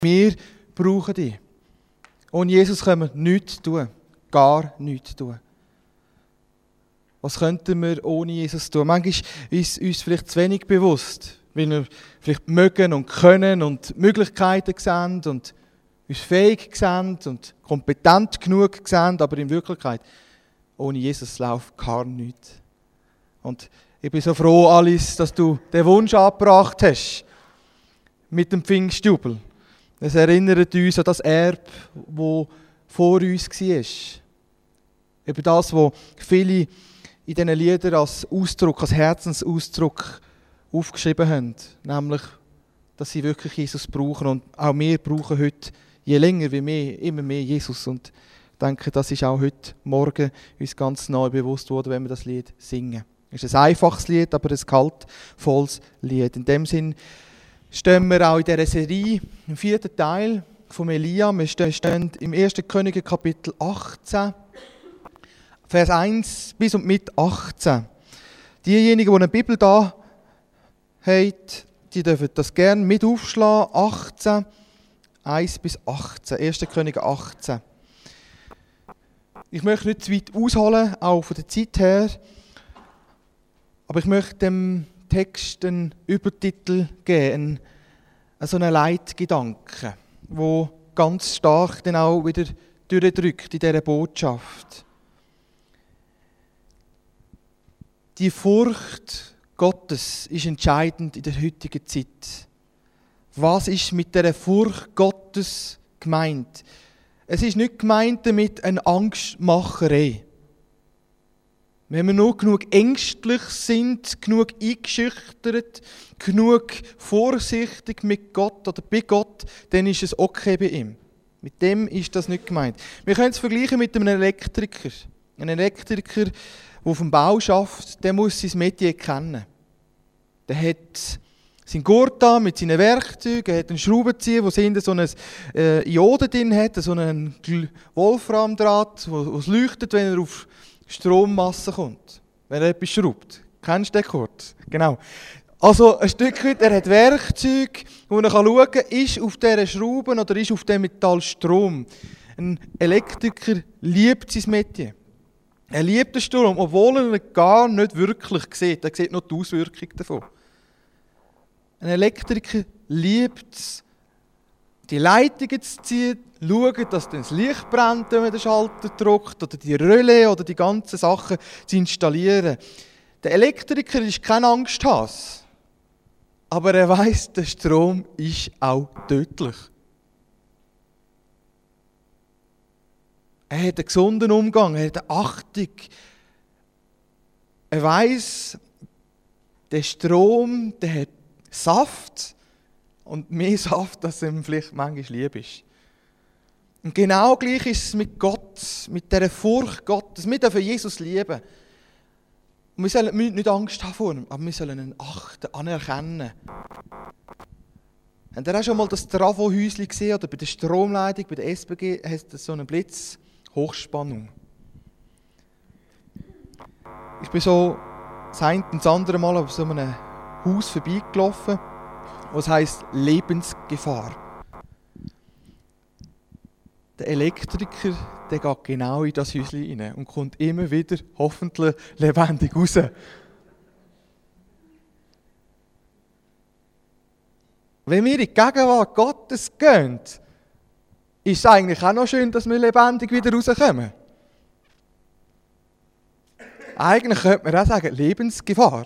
Wir brauchen dich. Ohne Jesus können wir nichts tun. Gar nichts tun. Was könnten wir ohne Jesus tun? Manchmal ist uns vielleicht zu wenig bewusst, weil wir vielleicht mögen und können und Möglichkeiten sehen und uns fähig sind und kompetent genug sind, aber in Wirklichkeit ohne Jesus läuft gar nichts. Und ich bin so froh, Alice, dass du den Wunsch angebracht hast mit dem Pfingstjubel. Es erinnert uns an das Erbe, das vor uns war. Über das, was viele in diesen Liedern als Ausdruck, als Herzensausdruck aufgeschrieben haben. Nämlich, dass sie wirklich Jesus brauchen. Und auch wir brauchen heute, je länger wie mehr, immer mehr Jesus. Und ich denke, das ist auch heute Morgen uns ganz neu bewusst worden, wenn wir das Lied singen. Es ist ein einfaches Lied, aber ein kaltvolles Lied. In dem Sinn stehen wir auch in dieser Serie, im 4. Teil von Elia. Wir stehen im 1. Könige Kapitel 18, Vers 1 bis und mit 18. Diejenigen, die eine Bibel da haben, die dürfen das gerne mit aufschlagen. 18, 1 bis 18. 1. Könige 18. Ich möchte nicht zu weit ausholen, auch von der Zeit her. Aber ich möchte dem Text einen Übertitel geben, so einen Leitgedanken, der ganz stark dann auch wieder durchdrückt in dieser Botschaft. Die Furcht Gottes ist entscheidend in der heutigen Zeit. Was ist mit dieser Furcht Gottes gemeint? Es ist nicht gemeint damit eine Angstmacherei. Wenn wir nur genug ängstlich sind, genug eingeschüchtert, genug vorsichtig mit Gott oder bei Gott, dann ist es okay bei ihm. Mit dem ist das nicht gemeint. Wir können es vergleichen mit einem Elektriker. Ein Elektriker, der auf dem Bau arbeitet, der muss sein Metier kennen. Der hat seinen Gurt an mit seinen Werkzeugen, er hat einen Schraubenzieher, der hinten so ein Iode drin hat, so einen Wolframdraht, wo es leuchtet, wenn er auf Strommasse kommt, wenn er etwas schraubt. Kennst du den Kurt? Genau. Also ein Stück weit, er hat Werkzeuge, wo er schauen kann, ist auf dieser Schraube oder ist auf dem Metall Strom. Ein Elektriker liebt sein Metier. Er liebt den Strom, obwohl er ihn gar nicht wirklich sieht. Er sieht nur die Auswirkung davon. Ein Elektriker liebt es, die Leitungen zu ziehen, schauen, dass dann das Licht brennt, wenn man den Schalter drückt, oder die Relais oder die ganzen Sachen zu installieren. Der Elektriker ist kein Angsthase, aber er weiss, der Strom ist auch tödlich. Er hat einen gesunden Umgang, er hat eine Achtung. Er weiss, der Strom, der hat Saft und mehr Saft, als ihm vielleicht manchmal lieb ist. Und genau gleich ist es mit Gott, mit dieser Furcht Gottes. Wir dürfen Jesus lieben. Und wir sollen nicht Angst haben vor ihm, aber wir sollen ihn achten, anerkennen. Habt ihr auch schon mal das Trafo-Häuschen gesehen oder bei der Stromleitung, bei der SBG, hat es so einen Blitz, Hochspannung. Ich bin so das eine und das andere Mal auf so einem Haus vorbeigelaufen, was heisst Lebensgefahr. Der Elektriker, der geht genau in das Häuschen rein und kommt immer wieder hoffentlich lebendig raus. Wenn wir in die Gegenwart Gottes gehen, ist es eigentlich auch noch schön, dass wir lebendig wieder rauskommen. Eigentlich könnte man auch sagen, Lebensgefahr.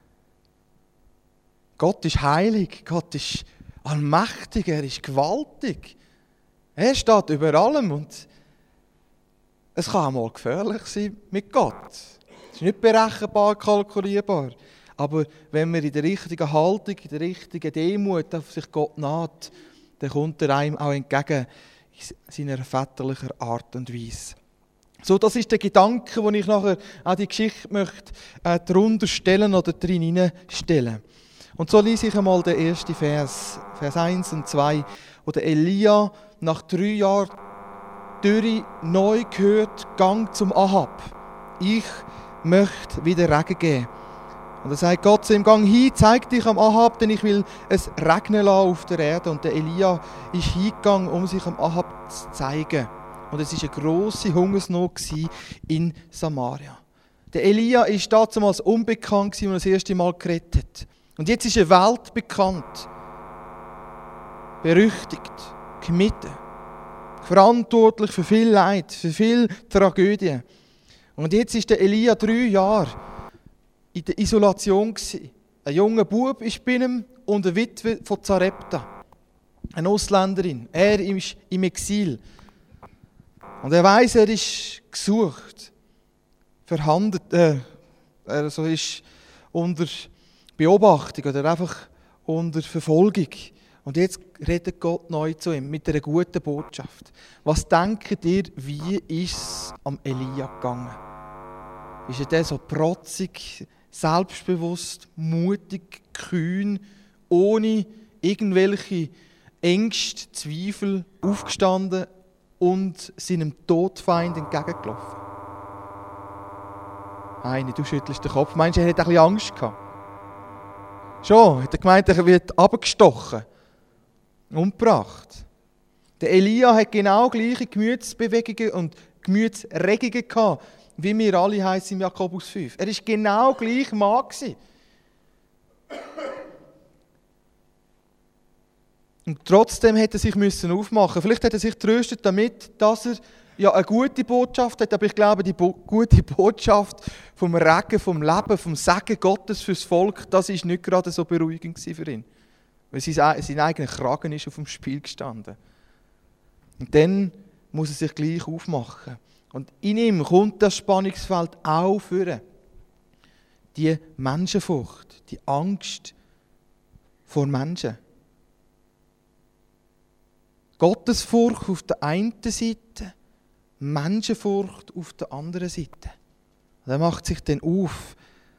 Gott ist heilig, Gott ist allmächtig, er ist gewaltig. Er steht über allem und es kann auch mal gefährlich sein mit Gott. Es ist nicht berechenbar, kalkulierbar. Aber wenn man in der richtigen Haltung, in der richtigen Demut auf sich Gott naht, dann kommt er einem auch entgegen in seiner väterlichen Art und Weise. So, das ist der Gedanke, den ich nachher auch die Geschichte möchte darunter stellen oder drin stellen. Und so lese ich einmal den ersten Vers, Vers 1 und 2, wo der Elia nach 3 Jahren Dürre neu gehört, Gang zum Ahab. Ich möchte wieder Regen geben. Und dann sagt Gott zu ihm, gang hin, zeig dich am Ahab, denn ich will es regnen lassen auf der Erde. Und der Elia ist hingegangen, um sich am Ahab zu zeigen. Und es war eine grosse Hungersnot in Samaria. Der Elia war damals unbekannt, als er das erste Mal geredet hat. Und jetzt ist er weltbekannt, berüchtigt, gemieden, verantwortlich für viel Leid, für viel Tragödien. Und jetzt ist der Elia 3 Jahre in der Isolation gewesen. Ein junger Bub ist bei ihm und eine Witwe von Zarepta, eine Ausländerin. Er ist im Exil. Und er weiss, er ist gesucht, verhandelt, also ist unter Beobachtung oder einfach unter Verfolgung. Und jetzt redet Gott neu zu ihm mit einer guten Botschaft. Was denkt ihr, wie ist es am Elia gegangen? Ist er so protzig, selbstbewusst, mutig, kühn, ohne irgendwelche Ängste, Zweifel aufgestanden und seinem Todfeind entgegengelaufen? Heini, du schüttelst den Kopf. Meinst du, er hat ein bisschen Angst gehabt? Schon, hat er gemeint, er wird abgestochen, umgebracht. Der Elia hat genau gleiche Gemütsbewegungen und Gemütsregungen gehabt, wie wir alle heißen im Jakobus 5. Er war genau gleich Mann gewesen. Und trotzdem hätte er sich aufmachen müssen. Vielleicht hat er sich tröstet damit, dass er ja eine gute Botschaft hat, aber ich glaube, die gute Botschaft vom Regen, vom Leben, vom Segen Gottes fürs Volk, das ist nicht gerade so beruhigend für ihn. Weil sein eigener Kragen ist auf dem Spiel gestanden. Und dann muss er sich gleich aufmachen. Und in ihm kommt das Spannungsfeld auch führen. Die Menschenfurcht, die Angst vor Menschen. Gottesfurcht auf der einen Seite, Menschenfurcht auf der anderen Seite. Und er macht sich dann auf,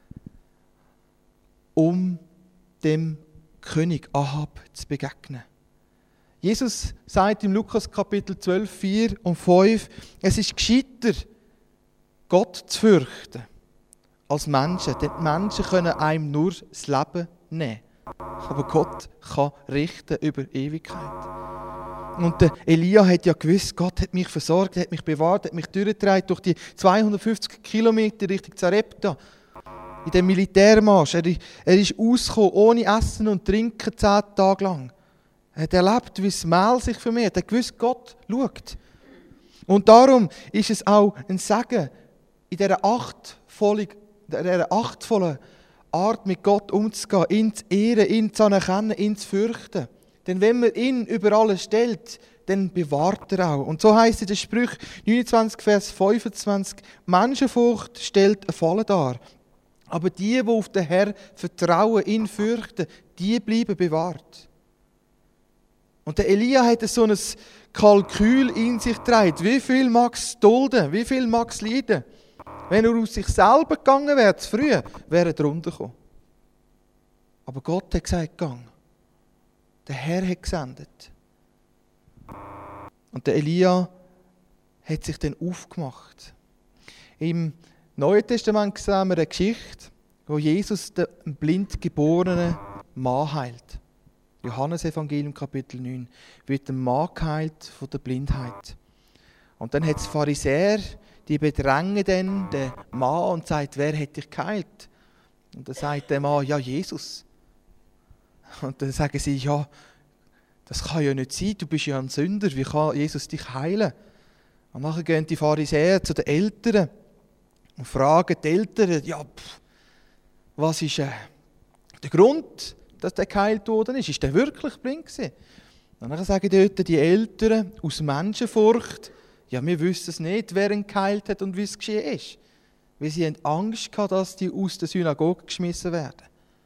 um dem König Ahab zu begegnen. Jesus sagt im Lukas Kapitel 12, 4 und 5, es ist gescheiter, Gott zu fürchten, als Menschen. Denn die Menschen können einem nur das Leben nehmen. Aber Gott kann richten über Ewigkeit. Und der Elia hat ja gewusst, Gott hat mich versorgt, hat mich bewahrt, hat mich durchgetragen durch die 250 Kilometer Richtung Zarepta. In dem Militärmarsch. Er ist ausgekommen, ohne Essen und Trinken 10 Tage lang. Er hat erlebt, wie das Mehl sich vermehrt. Er hat gewusst, Gott schaut. Und darum ist es auch ein Segen, in dieser achtvollen Art mit Gott umzugehen, ihn zu ehren, ihn zu anerkennen, ihn zu fürchten. Denn wenn man ihn über alles stellt, dann bewahrt er auch. Und so heisst es in den Sprüchen 29, Vers 25, Menschenfurcht stellt eine Falle dar. Aber die auf den Herrn vertrauen, ihn fürchten, die bleiben bewahrt. Und der Elia hat so ein Kalkül in sich getragen. Wie viel mag es dulden? Wie viel mag es leiden? Wenn er aus sich selber gegangen wäre, zu früh, wäre er drunter gekommen. Aber Gott hat gesagt, gang. Der Herr hat gesendet. Und der Elia hat sich dann aufgemacht. Im Neuen Testament sehen wir eine Geschichte, wo Jesus den blind geborenen Mann heilt. Johannes Evangelium Kapitel 9 wird ein Mann geheilt von der Blindheit. Und dann hat es Pharisäer, die bedrängen dann den Mann und sagen, wer hat dich geheilt? Und dann sagt der Mann, ja, Jesus. Und dann sagen sie, ja, das kann ja nicht sein, du bist ja ein Sünder, wie kann Jesus dich heilen? Und nachher gehen die Pharisäer zu den Eltern und fragen die Eltern, ja, was ist der Grund, dass der geheilt worden ist? Ist der wirklich blind gewesen? Und dann sagen dort die Eltern aus Menschenfurcht, ja, wir wissen es nicht, wer ihn geheilt hat und wie es geschehen ist. Weil sie haben Angst gehabt, dass die aus der Synagoge geschmissen werden.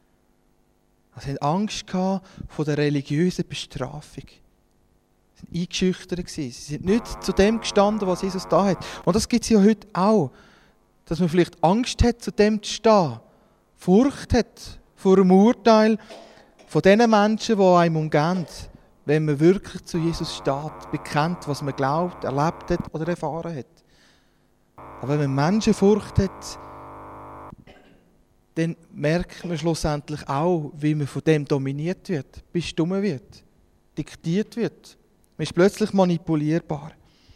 Sie hatten Angst vor der religiösen Bestrafung. Sie waren eingeschüchtert. Sie sind nicht zu dem gestanden, was Jesus da hat. Und das gibt es ja heute auch. Dass man vielleicht Angst hat, zu dem zu stehen. Furcht hat vor dem Urteil von den Menschen, die einem umgeben. Wenn man wirklich zu Jesus steht, bekennt, was man glaubt, erlebt hat oder erfahren hat. Aber wenn man Menschenfurcht hat, dann merkt man schlussendlich auch, wie man von dem dominiert wird, bestimmt wird, diktiert wird. Man ist plötzlich manipulierbar.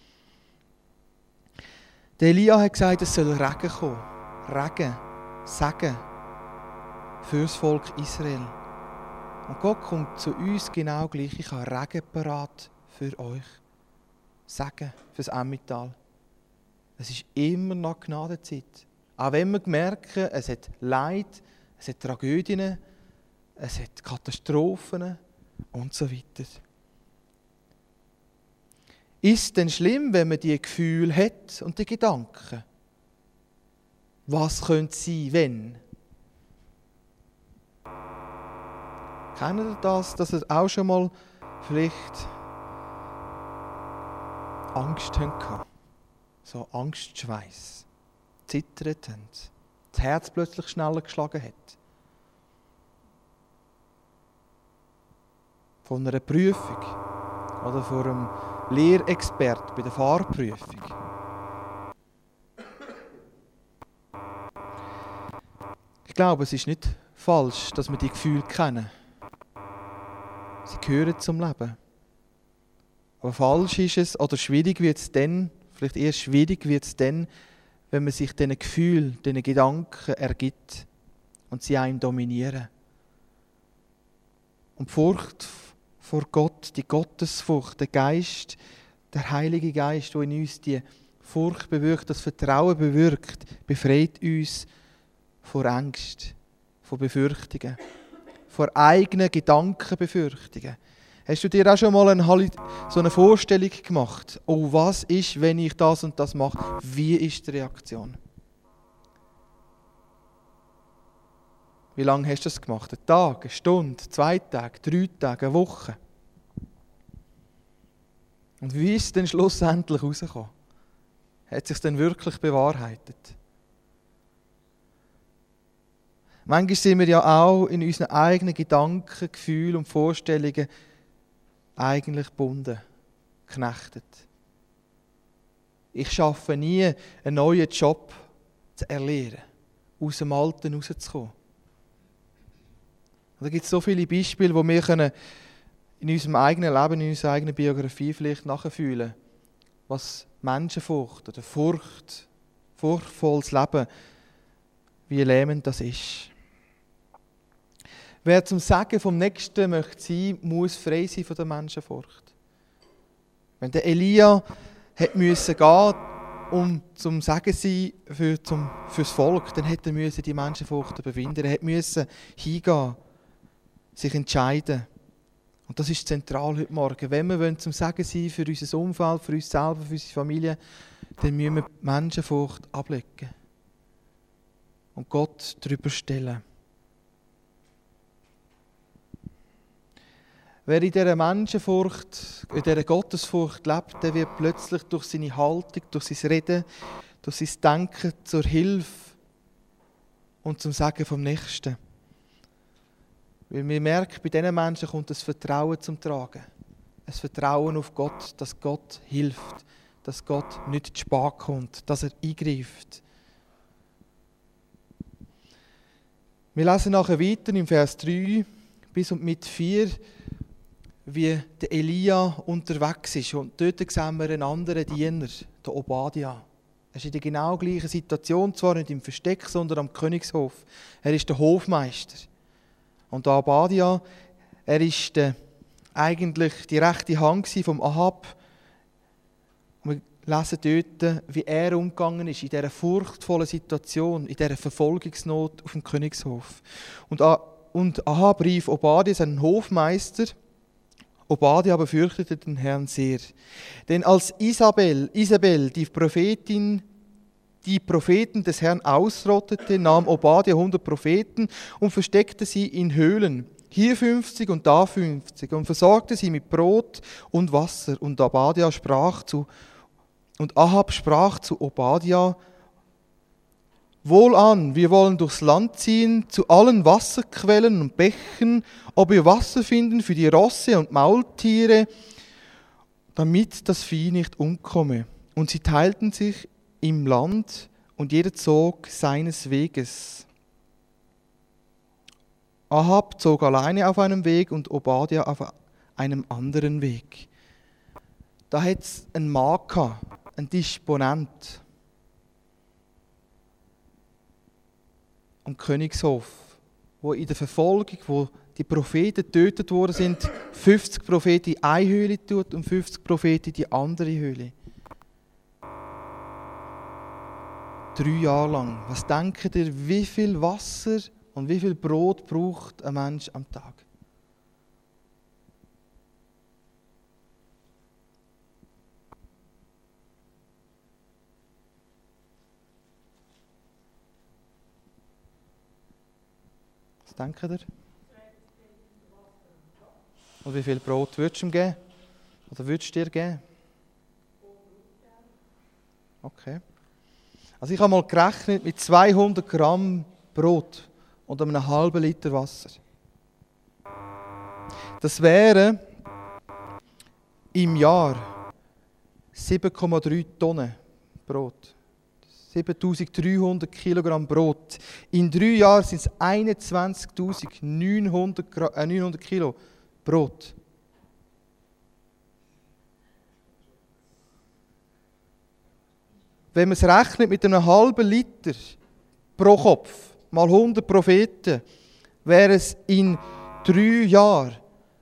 Der Elia hat gesagt, es soll Regen kommen. Regen, Segen für das Volk Israel. Und Gott kommt zu uns genau gleich. Ich habe Regen parat für euch. Segen für das Emmental. Es ist immer noch Gnadenzeit. Auch wenn wir merken, es hat Leid, es hat Tragödien, es hat Katastrophen und so weiter. Ist es denn schlimm, wenn man die Gefühle hat und die Gedanken? Was könnte sein, wenn? Kennt ihr das, dass ihr auch schon mal vielleicht Angst hattet? So Angstschweiß. Zittert haben. Das Herz plötzlich schneller geschlagen hat. Von einer Prüfung oder von einem Lehrexpert bei der Fahrprüfung. Ich glaube, es ist nicht falsch, dass wir die Gefühle kennen. Sie gehören zum Leben. Aber falsch ist es, oder schwierig wird es dann, vielleicht eher schwierig wird es dann, wenn man sich diesen Gefühlen, diesen Gedanken ergibt und sie einem dominieren. Und die Furcht vor Gott, die Gottesfurcht, der Geist, der Heilige Geist, der in uns die Furcht bewirkt, das Vertrauen bewirkt, befreit uns vor Angst, vor Befürchtungen, vor eigenen Gedankenbefürchtungen. Hast du dir auch schon mal so eine Vorstellung gemacht? Oh, was ist, wenn ich das und das mache? Wie ist die Reaktion? Wie lange hast du das gemacht? Ein Tag, eine Stunde, 2 Tage, 3 Tage, eine Woche? Und wie ist es denn schlussendlich rausgekommen? Hat es sich denn wirklich bewahrheitet? Manchmal sind wir ja auch in unseren eigenen Gedanken, Gefühlen und Vorstellungen eigentlich gebunden, geknechtet. Ich schaffe nie, einen neuen Job zu erlernen, aus dem Alten rauszukommen. Und da gibt es so viele Beispiele, wo wir in unserem eigenen Leben, in unserer eigenen Biografie vielleicht nachfühlen, was Menschenfurcht oder Furcht, furchtvolles Leben, wie lähmend das ist. Wer zum Segen vom Nächsten möchte sein, muss frei sein von der Menschenfurcht. Wenn der Elia musste gehen, um zum Segen sein fürs Volk, dann hätte er die Menschenfurcht überwinden. Er musste hingehen, sich entscheiden. Und das ist zentral heute Morgen. Wenn wir zum Segen sein für unser Umfeld, für uns selber, für unsere Familie, dann müssen wir die Menschenfurcht ablegen und Gott darüber stellen. Wer in dieser Menschenfurcht, in dieser Gottesfurcht lebt, der wird plötzlich durch seine Haltung, durch sein Reden, durch sein Denken zur Hilfe und zum Segen vom Nächsten. Weil wir merken, bei diesen Menschen kommt das Vertrauen zum Tragen. Ein Vertrauen auf Gott, dass Gott hilft, dass Gott nicht zu spät kommt, dass er eingreift. Wir lesen nachher weiter im Vers 3 bis und mit 4, wie der Elia unterwegs ist. Und dort sehen wir einen anderen Diener, den Obadia. Er ist in der genau gleichen Situation, zwar nicht im Versteck, sondern am Königshof. Er ist der Hofmeister. Und der Obadia, er ist eigentlich die rechte Hand vom Ahab. Und wir lesen dort, wie er umgegangen ist in dieser furchtvollen Situation, in dieser Verfolgungsnot auf dem Königshof. Und Ahab rief Obadia, seinen Hofmeister. Obadia aber fürchtete den Herrn sehr. Denn als Isabel, die Prophetin, die Propheten des Herrn ausrottete, nahm Obadia 100 Propheten und versteckte sie in Höhlen, hier 50 und da 50, und versorgte sie mit Brot und Wasser. Und Ahab sprach zu Obadia: Wohlan, wir wollen durchs Land ziehen, zu allen Wasserquellen und Bächen, ob wir Wasser finden für die Rosse und Maultiere, damit das Vieh nicht umkomme. Und sie teilten sich im Land, und jeder zog seines Weges. Ahab zog alleine auf einem Weg und Obadja auf einem anderen Weg. Da hat es einen Mann gehabt, einen Disponent am Königshof, wo in der Verfolgung, wo die Propheten getötet worden sind, 50 Propheten in eine Höhle tut und 50 Propheten in die andere Höhle. 3 Jahre lang. Was denkt ihr, wie viel Wasser und wie viel Brot braucht ein Mensch am Tag? Was denkt ihr? Und wie viel Brot würdest du ihm geben? Oder würdest du dir geben? Okay. Also ich habe mal gerechnet mit 200 Gramm Brot und einem halben Liter Wasser. Das wären im Jahr 7,3 Tonnen Brot. 7300 Kilogramm Brot. In 3 Jahren sind es 21.900 Kilo Brot. Wenn man es rechnet mit einem halben Liter pro Kopf, mal 100 Propheten, wäre es in 3 Jahren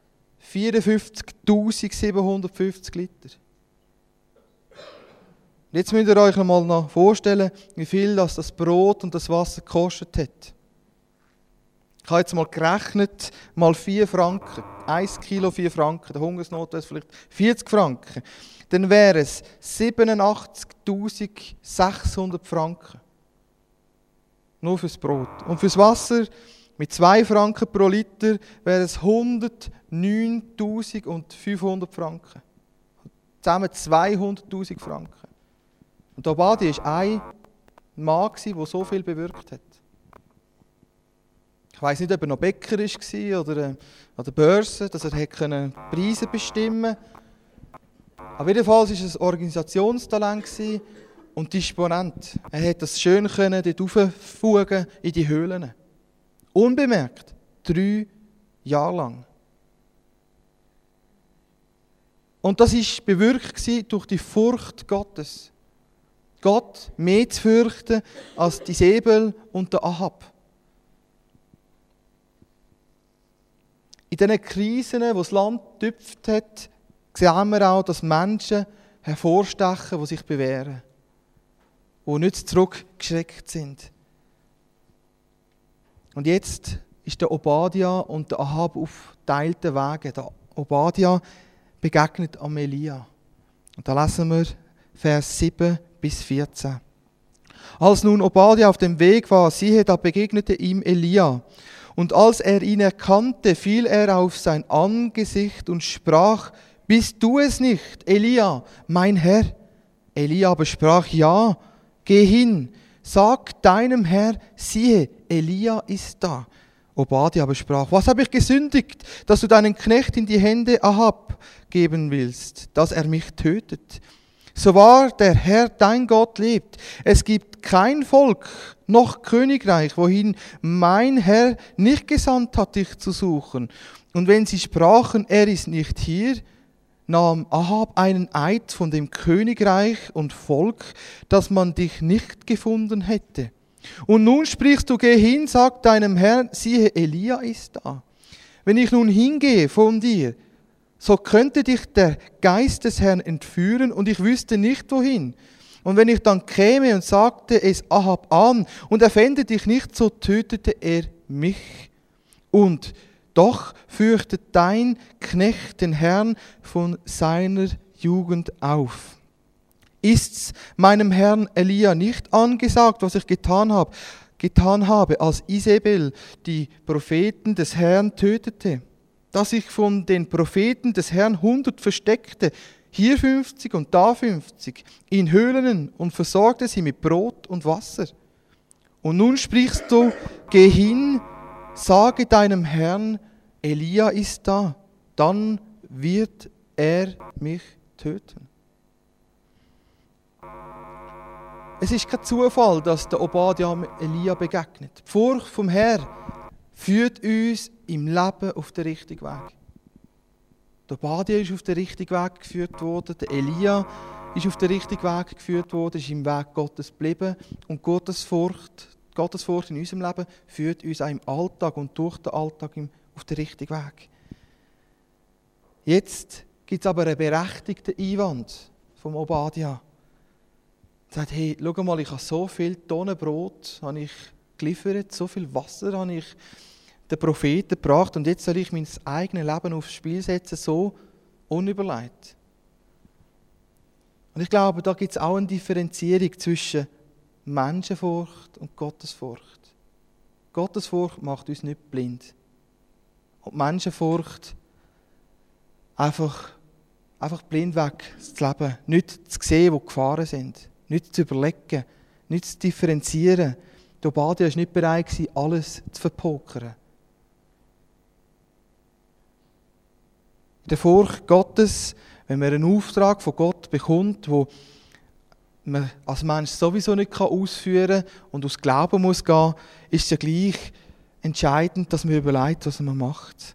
54.750 Liter. Jetzt müsst ihr euch noch vorstellen, wie viel das Brot und das Wasser gekostet hat. Ich habe jetzt mal gerechnet, mal 4 Franken. 1 Kilo 4 Franken. Der Hungersnot ist vielleicht 40 Franken. Dann wären es 87.600 Franken. Nur fürs Brot. Und fürs Wasser mit 2 Franken pro Liter wären es 109.500 Franken. Zusammen 200.000 Franken. Und Obadja war ein Mann, der so viel bewirkt hat. Ich weiss nicht, ob er noch Bäcker war oder an der Börse, dass er Preise bestimmen konnte. Aber jedenfalls war es ein Organisationstalent und Disponent. Er konnte das schön dort rauffugen in die Höhlen. Unbemerkt. 3 Jahre lang. Und das war bewirkt durch die Furcht Gottes. Gott mehr zu fürchten als die Isabel und der Ahab. In diesen Krisen, wo das Land getüpft hat, sehen wir auch, dass Menschen hervorstechen, die sich bewähren, die nicht zurückgeschreckt sind. Und jetzt ist der Obadja und der Ahab auf geteilten Wegen. Der Obadja begegnet am Elia. Und da lesen wir Vers 7 bis 14. Als nun Obadja auf dem Weg war, siehe, da begegnete ihm Elia. Und als er ihn erkannte, fiel er auf sein Angesicht und sprach: Bist du es nicht, Elia, mein Herr? Elia aber sprach: Ja, geh hin, sag deinem Herr, siehe, Elia ist da. Obadja aber sprach: Was habe ich gesündigt, dass du deinen Knecht in die Hände Ahab geben willst, dass er mich tötet? So wahr der Herr, dein Gott, lebt. Es gibt kein Volk noch Königreich, wohin mein Herr nicht gesandt hat, dich zu suchen. Und wenn sie sprachen, er ist nicht hier, nahm Ahab einen Eid von dem Königreich und Volk, dass man dich nicht gefunden hätte. Und nun sprichst du: Geh hin, sag deinem Herrn, siehe, Elia ist da. Wenn ich nun hingehe von dir, so könnte dich der Geist des Herrn entführen und ich wüsste nicht wohin. Und wenn ich dann käme und sagte es Ahab an und er fände dich nicht, so tötete er mich. Und doch fürchtet dein Knecht den Herrn von seiner Jugend auf. Ist's meinem Herrn Elia nicht angesagt, was ich getan habe, als Isabel die Propheten des Herrn tötete? Dass ich von den Propheten des Herrn 100 versteckte, hier 50 und da 50, in Höhlen und versorgte sie mit Brot und Wasser. Und nun sprichst du: Geh hin, sage deinem Herrn, Elia ist da, dann wird er mich töten. Es ist kein Zufall, dass der Obadja Elia begegnet. Die Furcht vom Herrn führt uns im Leben auf den richtigen Weg. Der Obadja ist auf den richtigen Weg geführt worden, der Elia ist auf den richtigen Weg geführt worden, ist im Weg Gottes geblieben. Und Gottesfurcht in unserem Leben führt uns auch im Alltag und durch den Alltag auf den richtigen Weg. Jetzt gibt es aber einen berechtigten Einwand vom Obadja. Er sagt, hey, schau mal, ich habe so viel Tonnen Brot habe ich geliefert, so viel Wasser habe ich den Propheten gebracht und jetzt soll ich mein eigenes Leben aufs Spiel setzen, so unüberlegt. Und ich glaube, da gibt es auch eine Differenzierung zwischen Menschenfurcht und Gottesfurcht. Gottesfurcht macht uns nicht blind. Und Menschenfurcht einfach blind weg zu leben, nicht zu sehen, wo Gefahren sind, nicht zu überlegen, nicht zu differenzieren. Der Obadja war nicht bereit, alles zu verpokern. In der Furcht Gottes, wenn man einen Auftrag von Gott bekommt, wo man als Mensch sowieso nicht ausführen kann und aus Glauben muss gehen, ist es ja gleich entscheidend, dass man überlegt, was man macht.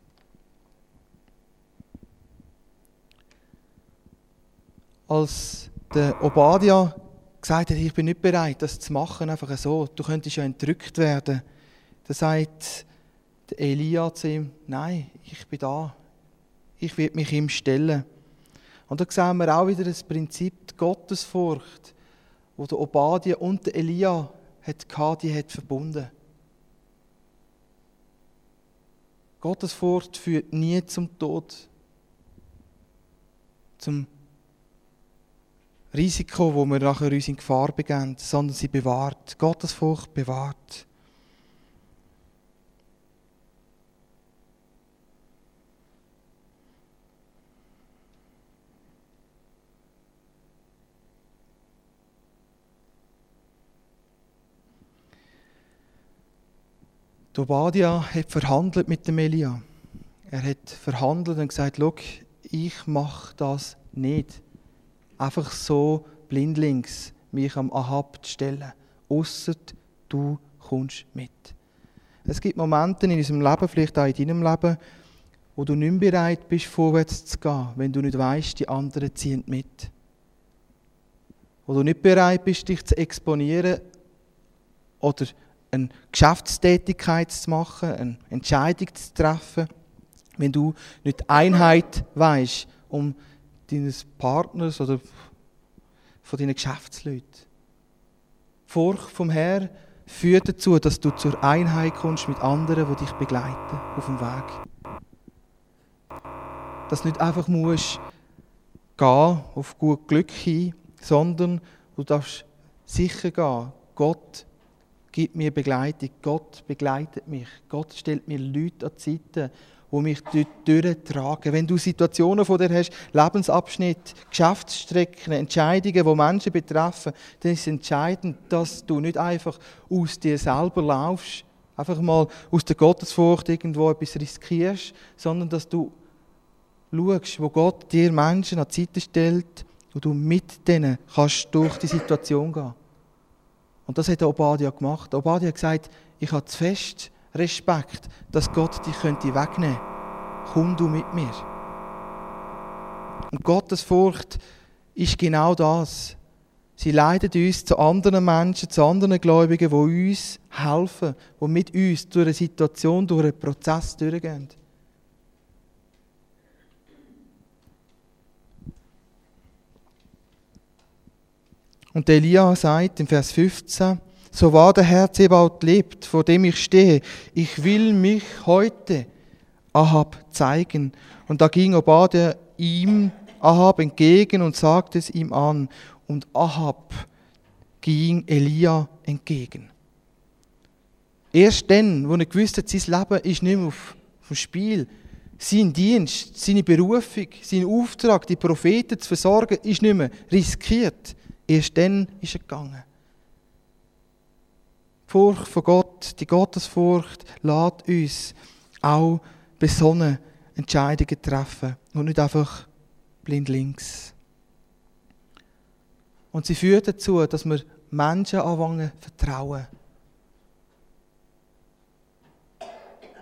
Als der Obadja gesagt hat, ich bin nicht bereit, das zu machen, einfach so, du könntest ja entrückt werden, dann sagt der Elia zu ihm, nein, ich bin da. Ich werde mich ihm stellen. Und da sehen wir auch wieder das Prinzip der Gottesfurcht, wo der Obadja und der Elia die hat verbunden. Gottesfurcht führt nie zum Tod, zum Risiko, wo wir nachher uns in Gefahr begeben, sondern sie bewahrt. Gottesfurcht bewahrt. Der Obadja hat verhandelt mit dem Elia. Er hat verhandelt und gesagt, schau, ich mache das nicht. Einfach so blindlings mich am Ahab zu stellen. Ausser du kommst mit. Es gibt Momente in unserem Leben, vielleicht auch in deinem Leben, wo du nicht mehr bereit bist, vorwärts zu gehen, wenn du nicht weißt, die anderen ziehen mit. Wo du nicht bereit bist, dich zu exponieren oder eine Geschäftstätigkeit zu machen, eine Entscheidung zu treffen, wenn du nicht Einheit weisst um deines Partners oder von deinen Geschäftsleuten. Furcht vom Herrn führt dazu, dass du zur Einheit kommst mit anderen, die dich begleiten auf dem Weg. Dass du nicht einfach musst gehen auf gut Glück hin, sondern du darfst sicher gehen. Gott gibt mir Begleitung, Gott begleitet mich, Gott stellt mir Leute an die Seite, die mich dort durchtragen. Wenn du Situationen vor dir hast, Lebensabschnitte, Geschäftsstrecken, Entscheidungen, die Menschen betreffen, dann ist es entscheidend, dass du nicht einfach aus dir selber laufst, einfach mal aus der Gottesfurcht irgendwo etwas riskierst, sondern dass du schaust, wo Gott dir Menschen an die Seite stellt und du mit denen kannst durch die Situation gehen. Und das hat der Obadja gemacht. Der Obadja hat gesagt, ich habe zu fest Respekt, dass Gott dich wegnehmen könnte. Komm du mit mir. Und Gottesfurcht ist genau das. Sie leitet uns zu anderen Menschen, zu anderen Gläubigen, die uns helfen, die mit uns durch eine Situation, durch einen Prozess durchgehen. Und Elia sagt im Vers 15, so wahr der Herr Zebaoth lebt, vor dem ich stehe, ich will mich heute Ahab zeigen. Und da ging Obadja ihm Ahab entgegen und sagte es ihm an. Und Ahab ging Elia entgegen. Erst dann, wo er gewusst hat, sein Leben ist nicht mehr auf dem Spiel, sein Dienst, seine Berufung, sein Auftrag, die Propheten zu versorgen, ist nicht mehr riskiert. Erst dann ist er gegangen. Die Furcht von Gott, die Gottesfurcht, lässt uns auch besonnen Entscheidungen treffen und nicht einfach blindlings. Und sie führt dazu, dass wir Menschen anfangen vertrauen.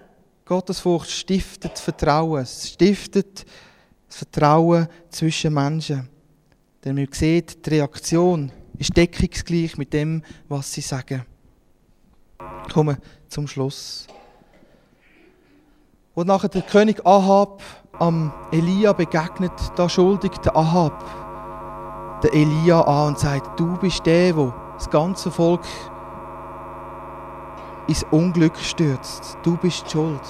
Gottesfurcht stiftet Vertrauen. Es stiftet das Vertrauen zwischen Menschen. Denn man sieht, die Reaktion ist deckungsgleich mit dem, was sie sagen. Ich komme zum Schluss. Wo nachher der König Ahab am Elia begegnet, da schuldigt der Ahab der Elia an und sagt, du bist der das ganze Volk ins Unglück stürzt. Du bist schuld.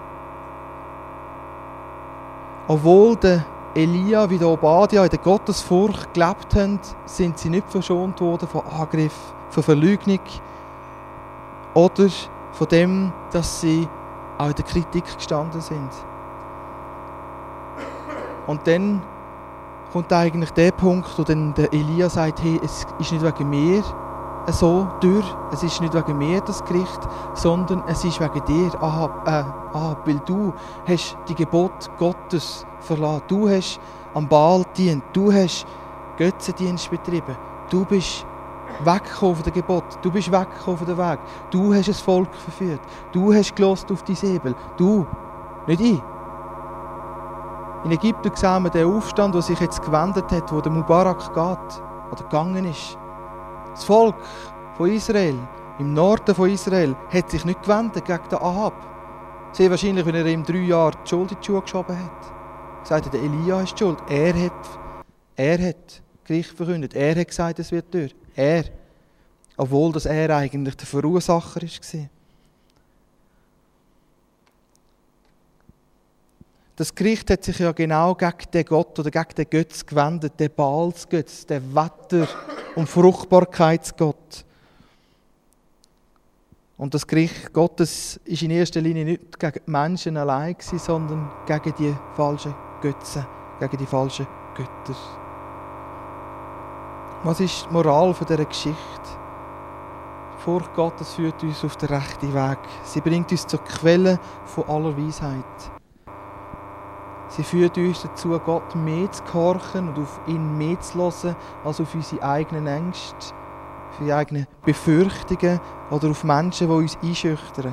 Obwohl der Elia wie der Obadia in der Gottesfurcht gelebt haben, sind sie nicht verschont worden von Angriff, von Verleugnung oder von dem, dass sie auch in der Kritik gestanden sind. Und dann kommt eigentlich der Punkt, wo dann der Elia sagt, hey, es ist nicht wegen mir so durch, es ist nicht wegen mir das Gericht, sondern es ist wegen dir, Ahab, weil du hast die Gebote Gottes verlassen, du hast am Baal gedient, du hast Götzendienst betrieben, du bist weggekommen von den Geboten, du bist weggekommen von dem Weg, du hast das Volk verführt, du hast gelost auf die Säbel, du, nicht ich. In Ägypten sehen wir den Aufstand, der sich jetzt gewendet hat, wo der Mubarak geht oder gegangen ist. Das Volk von Israel, im Norden von Israel, hat sich nicht gewendet gegen den Ahab. Sehr wahrscheinlich, wenn er ihm 3 Jahre die Schuld in die Schuhe geschoben hat. Gesagt hat, der Elia ist die schuld. Er hat Gericht verkündet. Er hat gesagt, es wird durch. Er. Obwohl dass er eigentlich der Verursacher war. Das Gericht hat sich ja genau gegen den Gott oder gegen den Götz gewendet, den Baalsgötz, den Wetter- und Fruchtbarkeitsgott. Und das Gericht Gottes ist in erster Linie nicht gegen die Menschen allein, sondern gegen die falschen Götzen, gegen die falschen Götter. Was ist die Moral von dieser Geschichte? Die Furcht Gottes führt uns auf den rechten Weg. Sie bringt uns zur Quelle von aller Weisheit. Sie führt uns dazu, Gott mehr zu gehorchen und auf ihn mehr zu hören, als auf unsere eigenen Ängste, auf unsere eigenen Befürchtungen oder auf Menschen, die uns einschüchtern.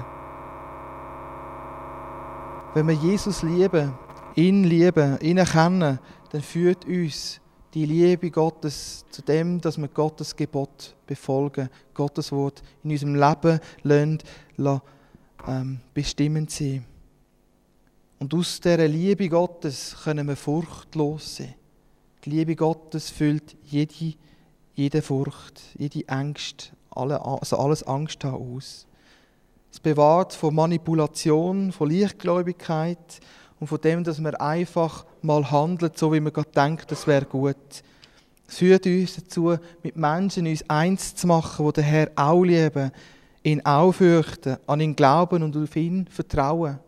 Wenn wir Jesus lieben, ihn erkennen, dann führt uns die Liebe Gottes zu dem, dass wir Gottes Gebot befolgen, Gottes Wort in unserem Leben bestimmend sein. Und aus dieser Liebe Gottes können wir furchtlos sein. Die Liebe Gottes füllt jede Furcht, jede Angst, alles Angst haben aus. Es bewahrt vor Manipulation, von Leichtgläubigkeit und von dem, dass man einfach mal handelt, so wie man gerade denkt, das wäre gut. Es führt uns dazu, mit Menschen uns eins zu machen, die den Herrn auch lieben, ihn auch fürchten, an ihn glauben und auf ihn vertrauen.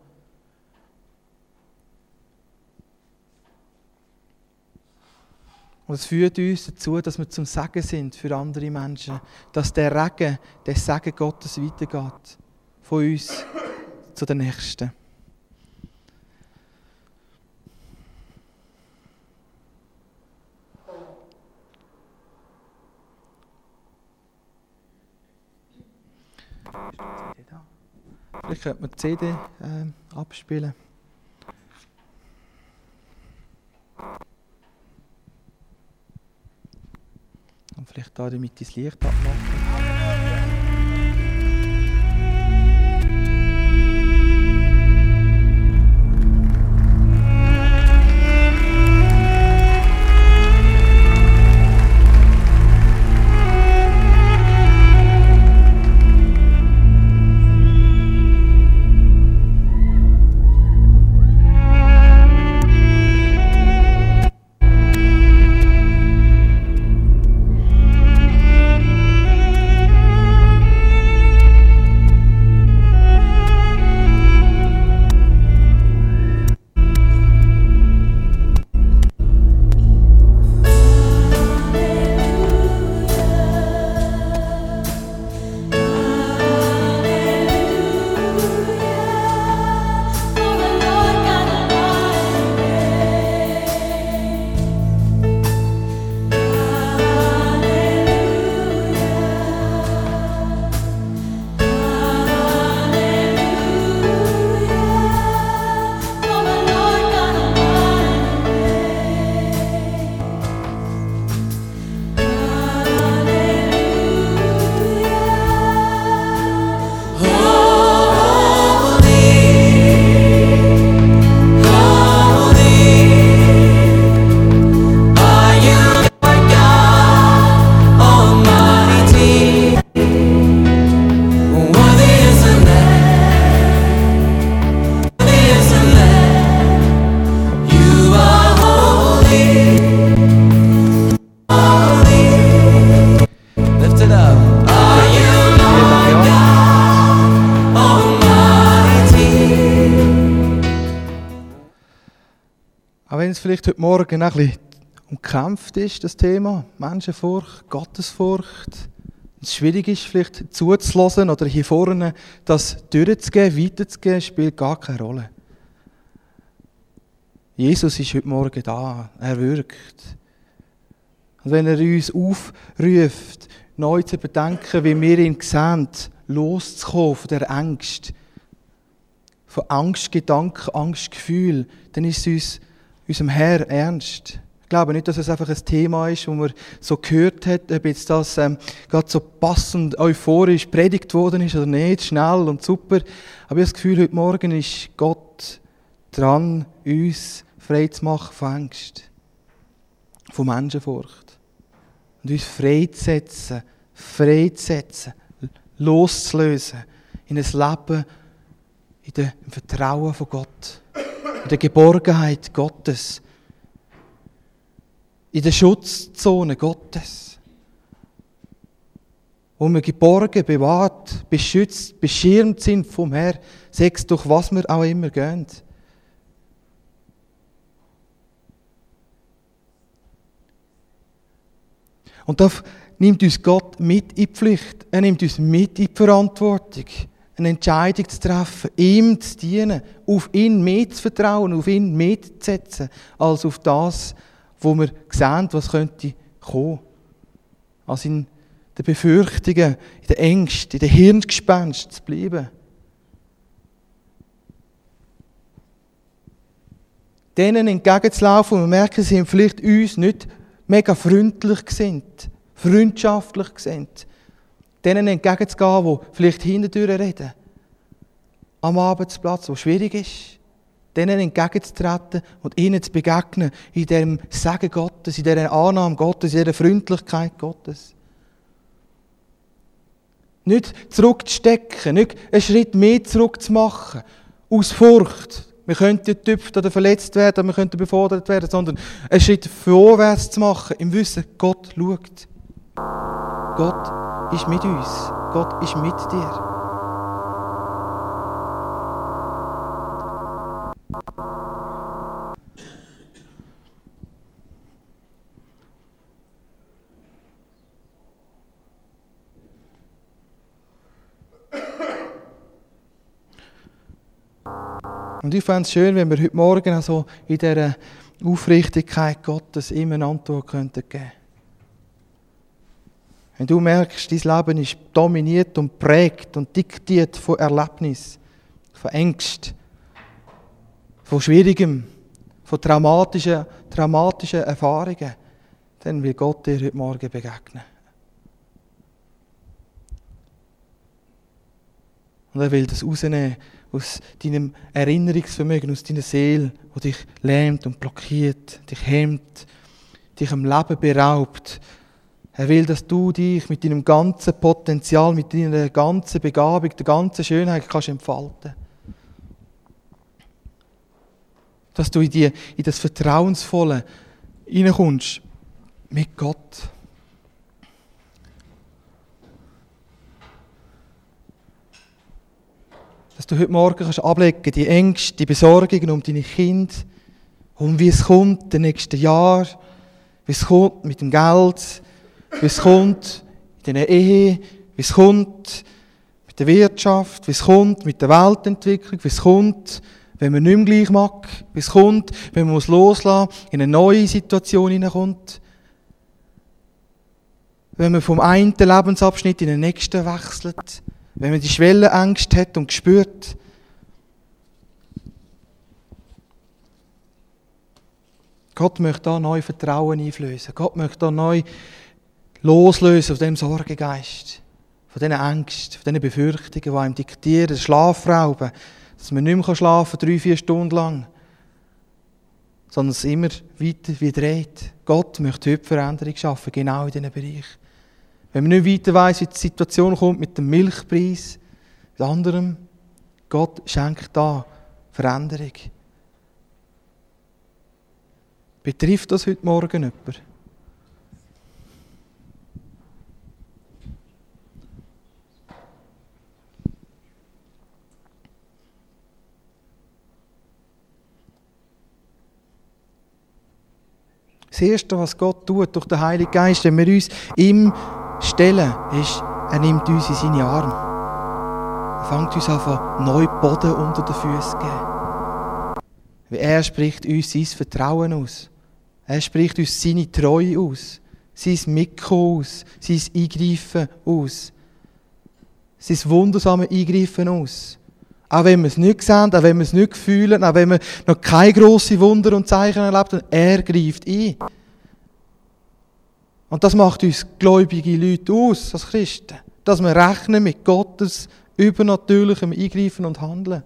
Und es führt uns dazu, dass wir zum Segen sind für andere Menschen. Dass der Regen, der Segen Gottes weitergeht. Von uns zu den Nächsten. Vielleicht könnte man die CD abspielen. Und vielleicht da damit das Licht abmachen. vielleicht heute Morgen auch ein bisschen umkämpft ist, das Thema Menschenfurcht, Gottesfurcht, es schwierig ist, vielleicht zuzulassen oder hier vorne das durchzugeben, weiterzugeben, spielt gar keine Rolle. Jesus ist heute Morgen da, er wirkt. Und wenn er uns aufruft, neu zu bedenken, wie wir ihn sehen, loszukommen von der Angst, von Angstgedanken, Angstgefühl, dann ist es uns, unserem Herr ernst. Ich glaube nicht, dass es einfach ein Thema ist, das man so gehört hat, ob jetzt das gerade so passend euphorisch predigt worden ist oder nicht, schnell und super. Aber ich habe das Gefühl, heute Morgen ist Gott dran, uns frei zu machen von Angst, von Menschenfurcht. Und uns freizusetzen, loszulösen in ein Leben im Vertrauen von Gott, in der Geborgenheit Gottes, in der Schutzzone Gottes, wo wir geborgen, bewahrt, beschützt, beschirmt sind vom Herrn, sei es durch was wir auch immer gehen. Und da nimmt uns Gott mit in die Pflicht, er nimmt uns mit in die Verantwortung, eine Entscheidung zu treffen, ihm zu dienen, auf ihn mehr zu vertrauen, auf ihn mehr zu setzen, als auf das, wo wir sehen, was könnte kommen. Also in den Befürchtungen, in den Ängsten, in den Hirngespenst zu bleiben. Denen entgegenzulaufen und wir merken, sie sind vielleicht uns nicht mega freundlich gesinnt, freundschaftlich gesinnt. Denen entgegenzugehen, die vielleicht hintendurch reden. Am Arbeitsplatz, wo schwierig ist. Denen entgegenzutreten und ihnen zu begegnen in dem Segen Gottes, in dieser Annahme Gottes, in dieser Freundlichkeit Gottes. Nicht zurückzustecken, nicht einen Schritt mehr zurückzumachen, aus Furcht. Wir könnten getüpft oder verletzt werden, wir könnten befordert werden, sondern einen Schritt vorwärts zu machen, im Wissen, Gott schaut. Gott ist mit uns, Gott ist mit dir. Und ich fände es schön, wenn wir heute Morgen also in dieser Aufrichtigkeit Gottes ihm eine Antwort geben könnten. Wenn du merkst, dein Leben ist dominiert und prägt und diktiert von Erlebnis, von Ängsten, von Schwierigem, von traumatischen Erfahrungen, dann will Gott dir heute Morgen begegnen. Und er will das rausnehmen aus deinem Erinnerungsvermögen, aus deiner Seele, die dich lähmt und blockiert, dich hemmt, dich am Leben beraubt. Er will, dass du dich mit deinem ganzen Potenzial, mit deiner ganzen Begabung, der ganzen Schönheit kannst entfalten. Dass du in das Vertrauensvolle hineinkommst mit Gott. Dass du heute Morgen kannst ablegen, die Ängste, die Besorgungen um deine Kinder, um wie es kommt, in den nächsten Jahren, wie es kommt mit dem Geld, wie es kommt in deiner Ehe, wie es kommt mit der Wirtschaft, wie es kommt mit der Weltentwicklung, wie es kommt, wenn man nicht mehr gleich mag, wie es kommt, wenn man loslassen muss, in eine neue Situation hineinkommt. Wenn man vom einen Lebensabschnitt in den nächsten wechselt. Wenn man die Schwellenängste hat und spürt. Gott möchte da neu Vertrauen einflößen. Gott möchte da neu loslösen von dem Sorgegeist, von diesen Ängsten, von diesen Befürchtungen, die einem diktieren, den Schlaf rauben, dass man nicht mehr schlafen kann, 3-4 Stunden lang, sondern es immer weiter wie dreht. Gott möchte heute Veränderung schaffen, genau in diesen Bereich. Wenn man nicht weiter weiss, wie die Situation kommt mit dem Milchpreis, mit anderem, Gott schenkt da Veränderung. Betrifft das heute Morgen jemand? Das Erste, was Gott tut durch den Heiligen Geist, wenn wir uns ihm stellen, ist, er nimmt uns in seine Arme. Er fängt uns an, neu Boden unter den Füßen zu geben. Weil er spricht uns sein Vertrauen aus. Er spricht uns seine Treue aus. Sein Mitkommen aus. Sein Eingreifen aus. Sein wundersames Eingreifen aus. Auch wenn wir es nicht sehen, auch wenn wir es nicht fühlen, auch wenn wir noch keine grossen Wunder und Zeichen erlebt haben, er greift ein. Und das macht uns gläubige Leute aus, als Christen. Dass wir rechnen mit Gottes übernatürlichem Eingreifen und Handeln.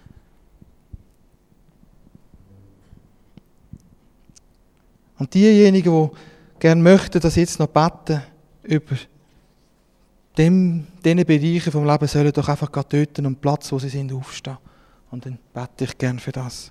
Und diejenigen, die gerne möchten, dass jetzt noch beten über diese Bereiche vom Leben, sollen doch einfach dort am Platz, wo sie sind, aufstehen. Und dann bete ich gerne für das.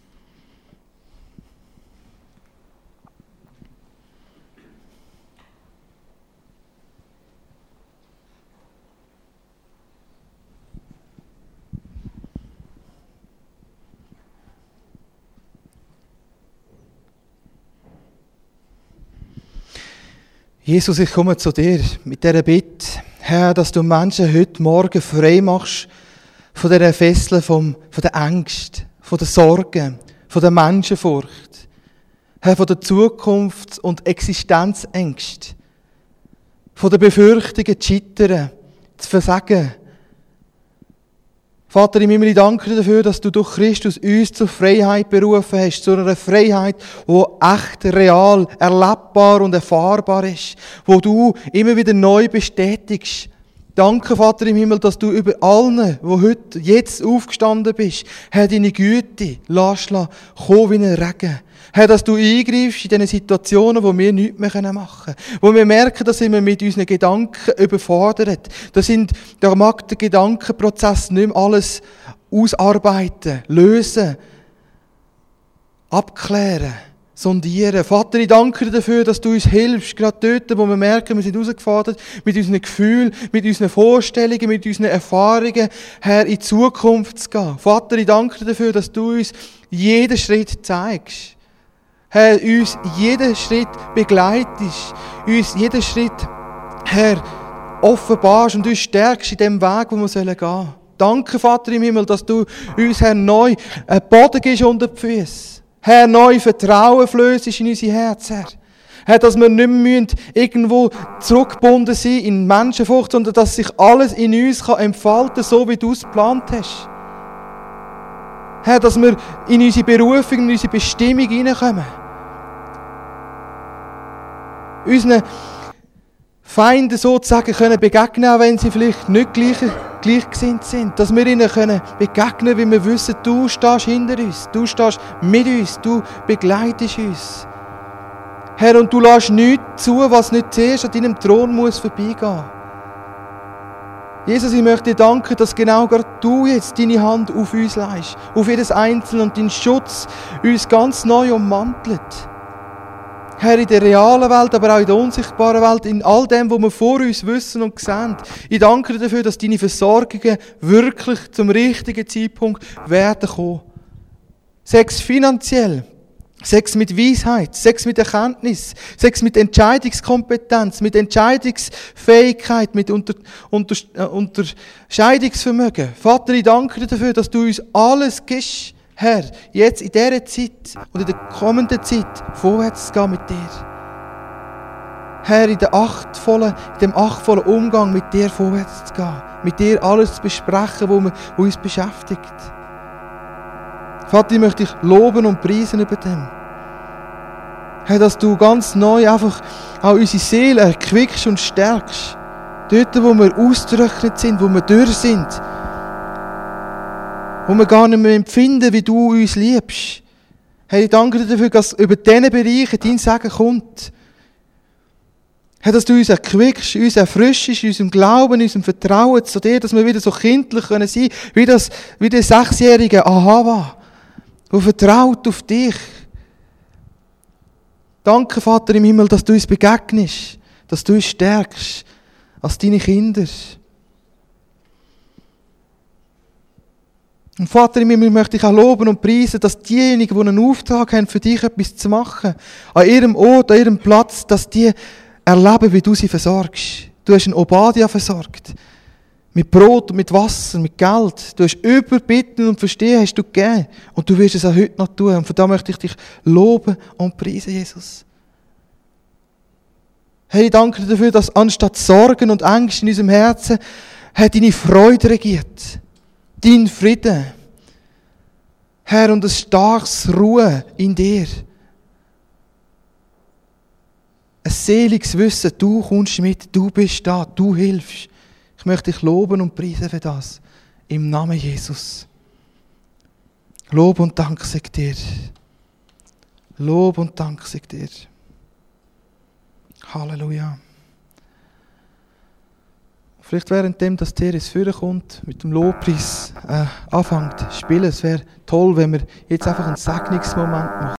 Jesus, ich komme zu dir mit dieser Bitte, Herr, dass du Menschen heute Morgen frei machst von dieser Fesseln, von der Angst, von der Sorgen, von der Menschenfurcht, Herr, von der Zukunfts- und Existenzängst, von der Befürchtungen, zu scheitern, zu versagen. Vater im Himmel, ich danke dir dafür, dass du durch Christus uns zur Freiheit berufen hast, zu einer Freiheit, die echt, real, erlebbar und erfahrbar ist, wo du immer wieder neu bestätigst. Danke, Vater im Himmel, dass du über allen, wo heute, jetzt aufgestanden bist, Herr, deine Güte lässt kommen wie ein Regen. Herr, dass du eingreifst in diesen Situationen, wo wir nichts mehr machen können. Wo wir merken, dass wir mit unseren Gedanken überfordert. Da mag der Gedankenprozess nicht mehr alles ausarbeiten, lösen, abklären, sondieren. Vater, ich danke dir dafür, dass du uns hilfst, gerade dort, wo wir merken, wir sind herausgefordert, mit unseren Gefühlen, mit unseren Vorstellungen, mit unseren Erfahrungen, Herr, in die Zukunft zu gehen. Vater, ich danke dir dafür, dass du uns jeden Schritt zeigst. Herr, uns jeden Schritt begleitest, uns jeden Schritt, Herr, offenbarst und uns stärkst in dem Weg, wo wir gehen sollen. Danke, Vater im Himmel, dass du uns, Herr, neu einen Boden gibst unter die Füße. Herr, neu Vertrauen flößt in unser Herz, Herr. Herr, dass wir nicht mehr irgendwo zurückgebunden sein in Menschenfurcht, sondern dass sich alles in uns entfalten kann, so wie du es geplant hast. Herr, dass wir in unsere Berufung, in unsere Bestimmung hineinkommen. Unseren Feinden sozusagen können begegnen, auch wenn sie vielleicht nicht gleichgesinnt sind. Dass wir ihnen können begegnen, weil wir wissen, du stehst hinter uns, du stehst mit uns, du begleitest uns. Herr, und du lässt nichts zu, was nicht zuerst an deinem Thron muss vorbeigehen. Jesus, ich möchte dir danken, dass genau gerade du jetzt deine Hand auf uns legst, auf jedes Einzelne und dein Schutz uns ganz neu ummantelt. Herr, in der realen Welt, aber auch in der unsichtbaren Welt, in all dem, was wir vor uns wissen und sehen. Ich danke dir dafür, dass deine Versorgungen wirklich zum richtigen Zeitpunkt werden kommen. Sei es finanziell, sei es mit Weisheit, sei es mit Erkenntnis, sei es mit Entscheidungskompetenz, mit Entscheidungsfähigkeit, mit Unterscheidungsvermögen. Vater, ich danke dir dafür, dass du uns alles gibst, Herr, jetzt in dieser Zeit und in der kommenden Zeit vorwärts zu gehen mit dir. Herr, in dem achtvollen Umgang mit dir vorwärts zu gehen. Mit dir alles zu besprechen, was uns beschäftigt. Vater, ich möchte dich loben und preisen über dem. Herr, dass du ganz neu einfach auch unsere Seele erquickst und stärkst. Dort, wo wir ausgetrocknet sind, wo wir durch sind. Wo wir gar nicht mehr empfinden, wie du uns liebst. Herr, ich danke dir dafür, dass über diese Bereiche dein Segen kommt. Herr, dass du uns erquickst, uns erfrischst, in unserem Glauben, in unserem Vertrauen zu dir, dass wir wieder so kindlich sein können, wie der 6-jährige Ahava, der vertraut auf dich. Danke, Vater im Himmel, dass du uns begegnest, dass du uns stärkst als deine Kinder. Und Vater, ich möchte dich auch loben und preisen, dass diejenigen, die einen Auftrag haben, für dich etwas zu machen, an ihrem Ort, an ihrem Platz, dass die erleben, wie du sie versorgst. Du hast einen Obadiah versorgt. Mit Brot und mit Wasser, mit Geld. Du hast Überbitten und Verstehen hast du gegeben. Und du wirst es auch heute noch tun. Und von da möchte ich dich loben und preisen, Jesus. Herr, ich danke dir dafür, dass anstatt Sorgen und Ängste in unserem Herzen, Herr, deine Freude regiert. Dein Frieden. Herr, und ein starkes Ruhe in dir. Ein seliges Wissen, du kommst mit, du bist da, du hilfst. Ich möchte dich loben und preisen für das. Im Namen Jesus. Lob und Dank sei dir. Lob und Dank sei dir. Halleluja. Vielleicht währenddem, dass der ins Führen kommt, mit dem Lobpreis anfängt zu spielen, es wäre toll, wenn wir jetzt einfach einen Segnungsmoment machen.